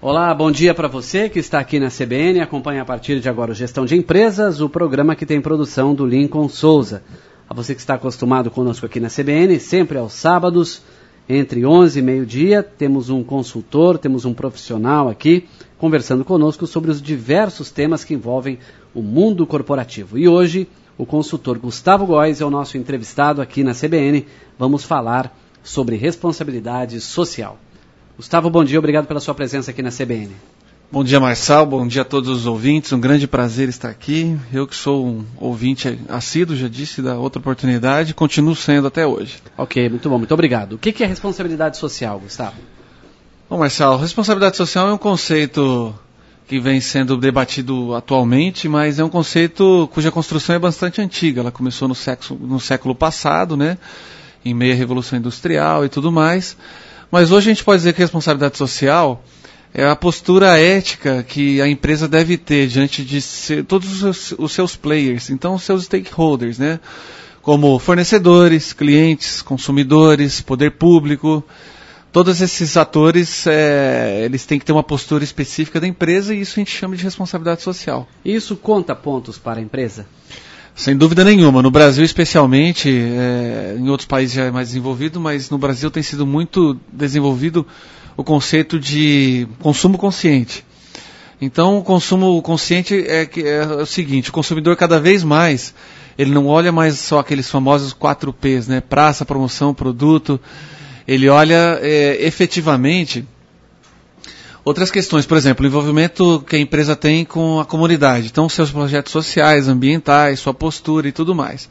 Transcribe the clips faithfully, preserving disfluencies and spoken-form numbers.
Olá, bom dia para você que está aqui na C B N, acompanha a partir de agora o Gestão de Empresas, o programa que tem produção do Lincoln Souza. A você que está acostumado conosco aqui na C B N, sempre aos sábados, entre onze e meio-dia, temos um consultor, temos um profissional aqui, conversando conosco sobre os diversos temas que envolvem o mundo corporativo. E hoje, o consultor Gustavo Góes é o nosso entrevistado aqui na C B N. Vamos falar sobre responsabilidade social. Gustavo, bom dia, obrigado pela sua presença aqui na C B N. Bom dia, Marçal, bom dia a todos os ouvintes, um grande prazer estar aqui. Eu que sou um ouvinte assíduo, já disse da outra oportunidade, continuo sendo até hoje. Ok, muito bom, muito obrigado. O que é responsabilidade social, Gustavo? Bom, Marçal, responsabilidade social é um conceito que vem sendo debatido atualmente, mas é um conceito cuja construção é bastante antiga. Ela começou no século, no século passado, né, em meio à Revolução Industrial e tudo mais. Mas hoje a gente pode dizer que a responsabilidade social é a postura ética que a empresa deve ter diante de ser, todos os seus, os seus players, então os seus stakeholders, né? Como fornecedores, clientes, consumidores, poder público. Todos esses atores, é, eles têm que ter uma postura específica da empresa e isso a gente chama de responsabilidade social. E isso conta pontos para a empresa? Sem dúvida nenhuma. No Brasil, especialmente, é, em outros países já é mais desenvolvido, mas no Brasil tem sido muito desenvolvido o conceito de consumo consciente. Então, o consumo consciente é, que, é o seguinte, o consumidor cada vez mais, ele não olha mais só aqueles famosos quatro P's, né? Praça, promoção, produto. Ele olha é, efetivamente outras questões, por exemplo, o envolvimento que a empresa tem com a comunidade. Então, seus projetos sociais, ambientais, sua postura e tudo mais.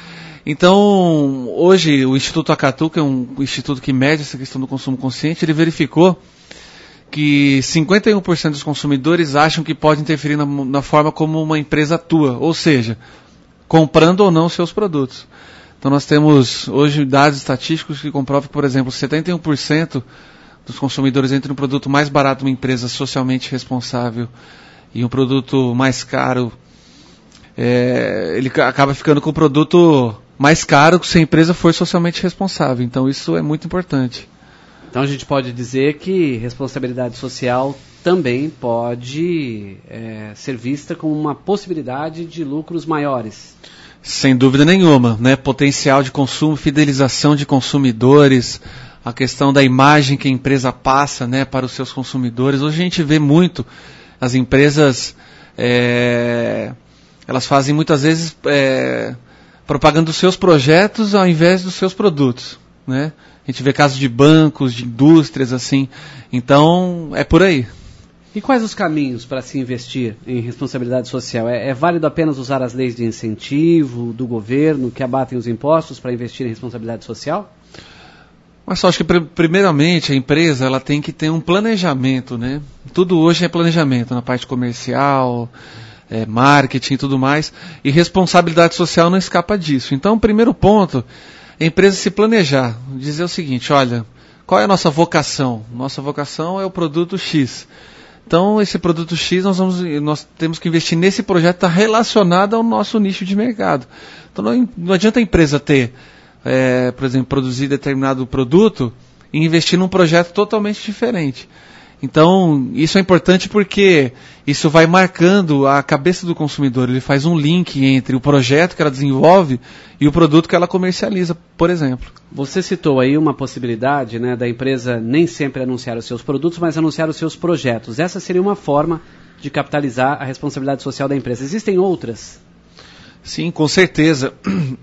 Então, hoje, o Instituto Acatu, que é um instituto que mede essa questão do consumo consciente, ele verificou que cinquenta e um por cento dos consumidores acham que pode interferir na, na forma como uma empresa atua, ou seja, comprando ou não seus produtos. Então, nós temos hoje dados estatísticos que comprovam que, por exemplo, setenta e um por cento dos consumidores entre um produto mais barato de uma empresa socialmente responsável e um produto mais caro, é, ele acaba ficando com o produto mais caro se a empresa for socialmente responsável. Então isso é muito importante. Então a gente pode dizer que responsabilidade social também pode é, ser vista como uma possibilidade de lucros maiores. Sem dúvida nenhuma, né? Potencial de consumo, fidelização de consumidores, a questão da imagem que a empresa passa, né, para os seus consumidores. Hoje a gente vê muito as empresas, é, elas fazem muitas vezes é, propaganda dos seus projetos ao invés dos seus produtos, né? A gente vê casos de bancos, de indústrias, assim. Então, é por aí. E quais os caminhos para se investir em responsabilidade social? É, é válido apenas usar as leis de incentivo do governo que abatem os impostos para investir em responsabilidade social? Mas só acho que primeiramente a empresa ela tem que ter um planejamento, né? Tudo hoje é planejamento na parte comercial, é, marketing e tudo mais, e responsabilidade social não escapa disso. Então, o primeiro ponto, a empresa se planejar, dizer o seguinte, olha, qual é a nossa vocação? Nossa vocação é o produto X. Então, esse produto X, nós, vamos, nós temos que investir nesse projeto que está relacionado ao nosso nicho de mercado. Então, não, não adianta a empresa ter É, por exemplo, produzir determinado produto e investir num projeto totalmente diferente. Então, isso é importante porque isso vai marcando a cabeça do consumidor. Ele faz um link entre o projeto que ela desenvolve e o produto que ela comercializa, por exemplo. Você citou aí uma possibilidade, né, da empresa nem sempre anunciar os seus produtos, mas anunciar os seus projetos. Essa seria uma forma de capitalizar a responsabilidade social da empresa. Existem outras? Sim, com certeza.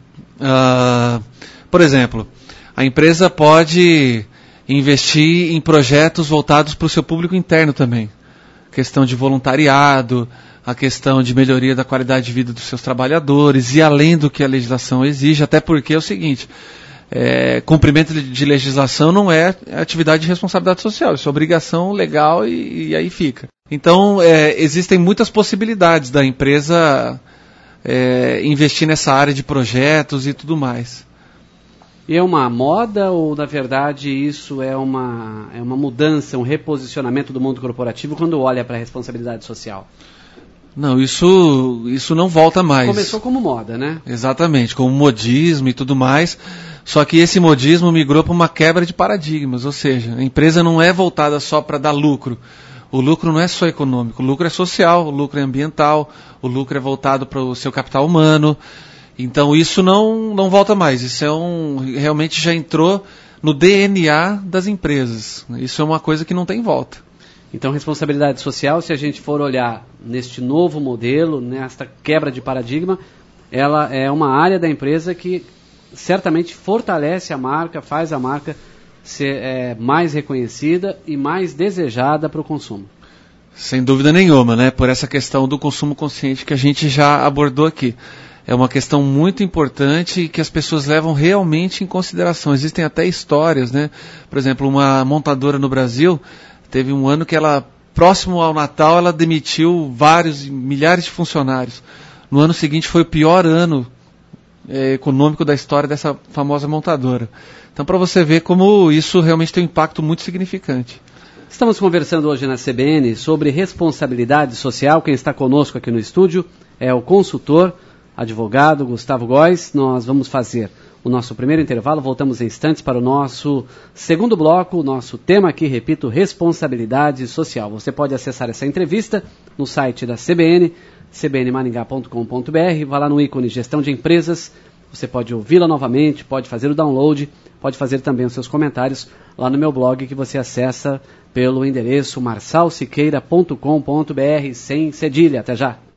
Uh, por exemplo, a empresa pode investir em projetos voltados para o seu público interno também. A questão de voluntariado, a questão de melhoria da qualidade de vida dos seus trabalhadores e além do que a legislação exige, até porque é o seguinte, é, cumprimento de legislação não é atividade de responsabilidade social, isso é obrigação legal e, e aí fica. Então, é, existem muitas possibilidades da empresa É, investir nessa área de projetos e tudo mais. E é uma moda ou, na verdade, isso é uma, é uma mudança, um reposicionamento do mundo corporativo quando olha para a responsabilidade social? Não, isso, isso não volta mais. Começou como moda, né? Exatamente, como modismo e tudo mais, Só que esse modismo migrou para uma quebra de paradigmas, ou seja, a empresa não é voltada só para dar lucro. O lucro não é só econômico, o lucro é social, o lucro é ambiental, o lucro é voltado para o seu capital humano. Então isso não, não volta mais, isso é um, realmente já entrou no D N A das empresas. Isso é uma coisa que não tem volta. Então, responsabilidade social, se a gente for olhar neste novo modelo, nesta quebra de paradigma, ela é uma área da empresa que certamente fortalece a marca, faz a marca ser é, mais reconhecida e mais desejada para o consumo. Sem dúvida nenhuma, né? Por essa questão do consumo consciente que a gente já abordou aqui. É uma questão muito importante e que as pessoas levam realmente em consideração. Existem até histórias, né? Por exemplo, uma montadora no Brasil, teve um ano que ela, próximo ao Natal, ela demitiu vários, milhares de funcionários. No ano seguinte foi o pior ano é, econômico da história dessa famosa montadora. Então, para você ver como isso realmente tem um impacto muito significante. Estamos conversando hoje na C B N sobre responsabilidade social. Quem está conosco aqui no estúdio é o consultor, advogado Gustavo Góes. Nós vamos fazer o nosso primeiro intervalo, voltamos em instantes para o nosso segundo bloco, o nosso tema aqui, repito, responsabilidade social. Você pode acessar essa entrevista no site da C B N, c b n maringá ponto com ponto b r, vá lá no ícone Gestão de Empresas, você pode ouvi-la novamente, pode fazer o download, pode fazer também os seus comentários lá no meu blog que você acessa pelo endereço marçal siqueira ponto com ponto b r, sem cedilha. Até já!